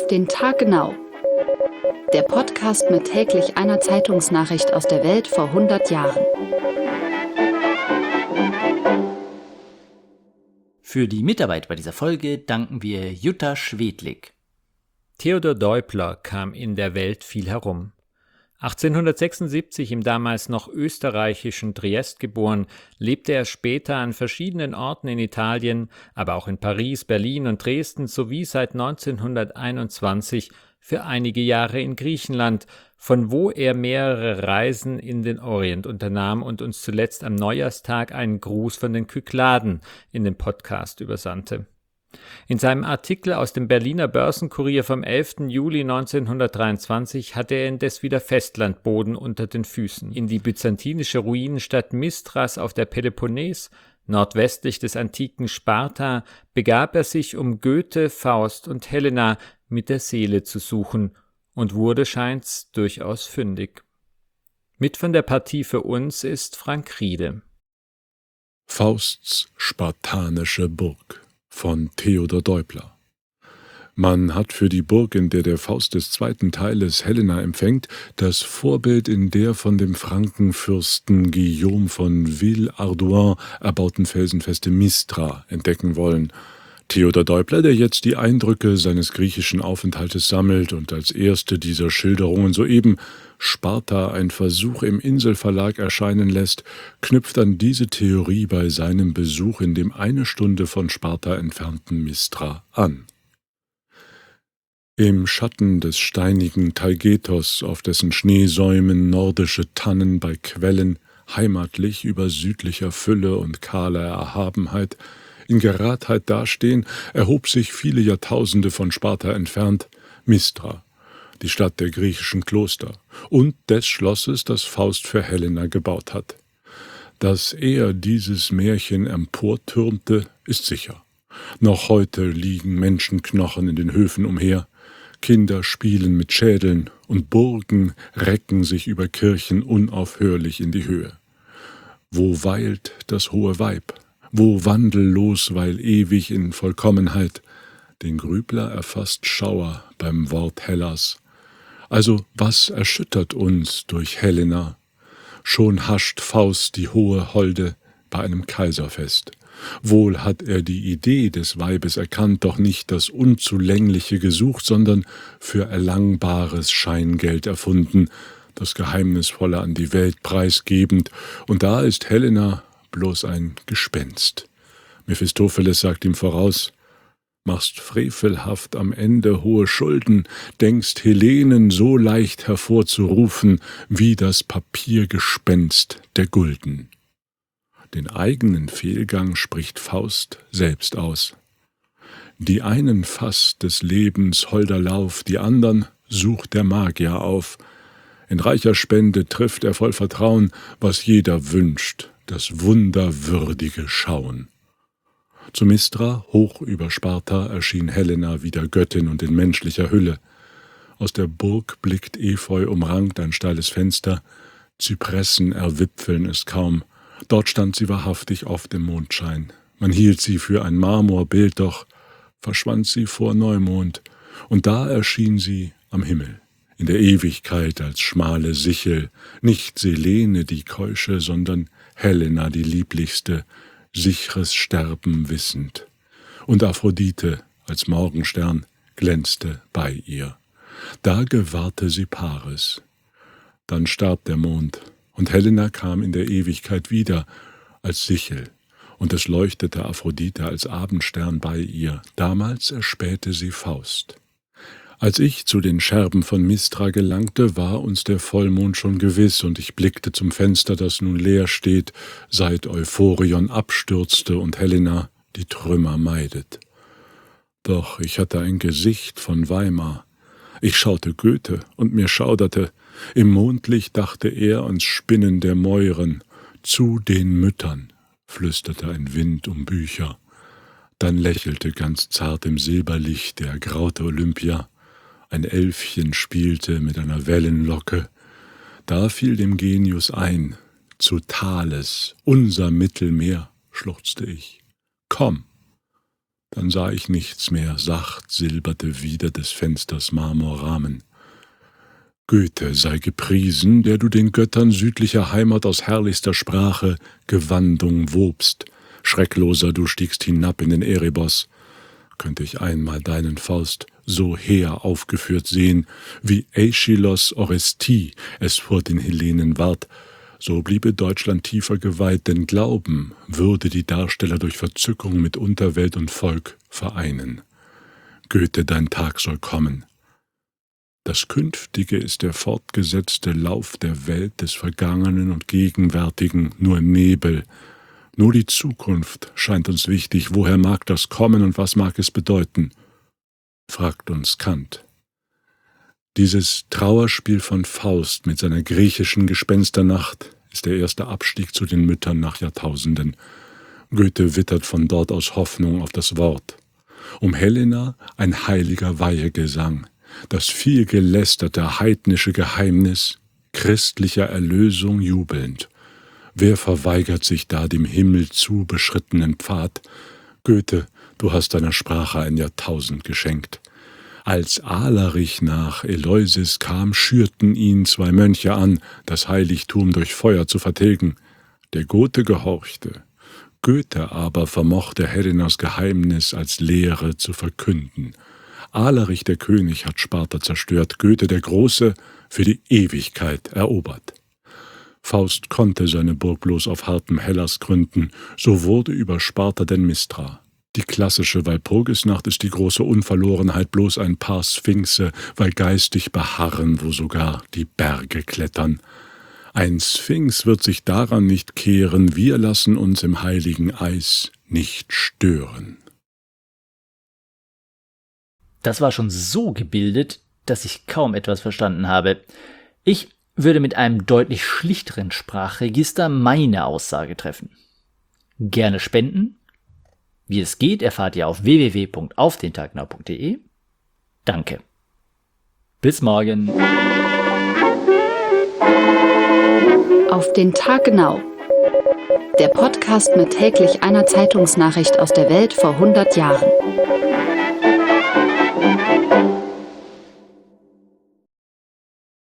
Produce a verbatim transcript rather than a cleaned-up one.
den Tag genau. Der Podcast mit täglich einer Zeitungsnachricht aus der Welt vor hundert Jahren. Für die Mitarbeit bei dieser Folge danken wir Jutta Schwedlik. Theodor Deubler kam in der Welt viel herum. achtzehnhundertsechsundsiebzig im damals noch österreichischen Triest geboren, lebte er später an verschiedenen Orten in Italien, aber auch in Paris, Berlin und Dresden sowie seit neunzehnhunderteinundzwanzig für einige Jahre in Griechenland, von wo er mehrere Reisen in den Orient unternahm und uns zuletzt am Neujahrstag einen Gruß von den Kykladen in den Podcast übersandte. In seinem Artikel aus dem Berliner Börsenkurier vom elften Juli neunzehnhundertdreiundzwanzig hatte er indes wieder Festlandboden unter den Füßen. In die byzantinische Ruinenstadt Mistras auf der Peloponnes, nordwestlich des antiken Sparta, begab er sich, um Goethe, Faust und Helena mit der Seele zu suchen, und wurde, scheint's, durchaus fündig. Mit von der Partie für uns ist Frank Riede. Fausts spartanische Burg von Theodor Deubler. Man hat für die Burg, in der der Faust des zweiten Teiles Helena empfängt, das Vorbild in der von dem Frankenfürsten Guillaume von Villehardouin erbauten felsenfeste Mistra entdecken wollen. Theodor Deubler, der jetzt die Eindrücke seines griechischen Aufenthaltes sammelt und als erste dieser Schilderungen soeben Sparta, ein Versuch im Inselverlag erscheinen lässt, knüpft an diese Theorie bei seinem Besuch in dem eine Stunde von Sparta entfernten Mistra an. Im Schatten des steinigen Taygetos, auf dessen Schneesäumen nordische Tannen bei Quellen heimatlich über südlicher Fülle und kahler Erhabenheit in Geradheit dastehen, erhob sich viele Jahrtausende von Sparta entfernt Mistra, die Stadt der griechischen Kloster und des Schlosses, das Faust für Helena gebaut hat. Dass er dieses Märchen emportürmte, ist sicher. Noch heute liegen Menschenknochen in den Höfen umher, Kinder spielen mit Schädeln und Burgen recken sich über Kirchen unaufhörlich in die Höhe. Wo weilt das hohe Weib? Wo wandellos, weil ewig in Vollkommenheit? Den Grübler erfasst Schauer beim Wort Hellas. Also was erschüttert uns durch Helena? Schon hascht Faust die hohe Holde bei einem Kaiserfest. Wohl hat er die Idee des Weibes erkannt, doch nicht das Unzulängliche gesucht, sondern für erlangbares Scheingeld erfunden, das Geheimnisvolle an die Welt preisgebend, und da ist Helena bloß ein Gespenst. Mephistopheles sagt ihm voraus: Machst frevelhaft am Ende hohe Schulden, denkst Helenen so leicht hervorzurufen, wie das Papiergespenst der Gulden. Den eigenen Fehlgang spricht Faust selbst aus. Die einen fasst des Lebens holder Lauf, die andern sucht der Magier auf. In reicher Spende trifft er voll Vertrauen, was jeder wünscht, das wunderwürdige Schauen. Zu Mistra, hoch über Sparta, erschien Helena wieder Göttin und in menschlicher Hülle. Aus der Burg blickt Efeu umrankt ein steiles Fenster, Zypressen erwipfeln es kaum. Dort stand sie wahrhaftig oft im Mondschein. Man hielt sie für ein Marmorbild, doch verschwand sie vor Neumond, und da erschien sie am Himmel, in der Ewigkeit als schmale Sichel, nicht Selene die Keusche, sondern Helena die lieblichste, sichres Sterben wissend. Und Aphrodite als Morgenstern glänzte bei ihr. Da gewahrte sie Paris. Dann starb der Mond, und Helena kam in der Ewigkeit wieder als Sichel, und es leuchtete Aphrodite als Abendstern bei ihr. Damals erspähte sie Faust. Als ich zu den Scherben von Mistra gelangte, war uns der Vollmond schon gewiss, und ich blickte zum Fenster, das nun leer steht, seit Euphorion abstürzte und Helena die Trümmer meidet. Doch ich hatte ein Gesicht von Weimar. Ich schaute Goethe, und mir schauderte. Im Mondlicht dachte er ans Spinnen der Mäuren. Zu den Müttern flüsterte ein Wind um Bücher. Dann lächelte ganz zart im Silberlicht der ergraute Olympia. Ein Elfchen spielte mit einer Wellenlocke. Da fiel dem Genius ein: Zu Thales, unser Mittelmeer, schluchzte ich. Komm! Dann sah ich nichts mehr, sacht silberte wieder des Fensters Marmorrahmen. Goethe sei gepriesen, der du den Göttern südlicher Heimat aus herrlichster Sprache Gewandung wobst. Schreckloser, du stiegst hinab in den Erebos. Könnte ich einmal deinen Faust so hehr aufgeführt sehen, wie Aeschylos Orestie es vor den Hellenen ward, so bliebe Deutschland tiefer geweiht, denn Glauben würde die Darsteller durch Verzückung mit Unterwelt und Volk vereinen. Goethe, dein Tag soll kommen. Das Künftige ist der fortgesetzte Lauf der Welt des Vergangenen und Gegenwärtigen nur im Nebel. Nur die Zukunft scheint uns wichtig. Woher mag das kommen und was mag es bedeuten? Fragt uns Kant. Dieses Trauerspiel von Faust mit seiner griechischen Gespensternacht ist der erste Abstieg zu den Müttern nach Jahrtausenden. Goethe wittert von dort aus Hoffnung auf das Wort. Um Helena ein heiliger Weihegesang. Das vielgelästerte heidnische Geheimnis christlicher Erlösung jubelnd. Wer verweigert sich da dem Himmel zu beschrittenen Pfad? Goethe, du hast deiner Sprache ein Jahrtausend geschenkt. Als Alarich nach Eleusis kam, schürten ihn zwei Mönche an, das Heiligtum durch Feuer zu vertilgen. Der Gote gehorchte. Goethe aber vermochte Helenas Geheimnis als Lehre zu verkünden. Alarich der König hat Sparta zerstört, Goethe der Große für die Ewigkeit erobert. Faust konnte seine Burg bloß auf hartem Hellas gründen, so wurde über Sparta denn Mistra. Die klassische Walpurgisnacht ist die große Unverlorenheit, bloß ein paar Sphinxe, weil geistig beharren, wo sogar die Berge klettern. Ein Sphinx wird sich daran nicht kehren, wir lassen uns im heiligen Eis nicht stören. Das war schon so gebildet, dass ich kaum etwas verstanden habe. Ich würde mit einem deutlich schlichteren Sprachregister meine Aussage treffen. Gerne spenden. Wie es geht, erfahrt ihr auf w w w punkt auf den tag genau punkt d e. Danke. Bis morgen. Auf den Tag genau. Der Podcast mit täglich einer Zeitungsnachricht aus der Welt vor hundert Jahren.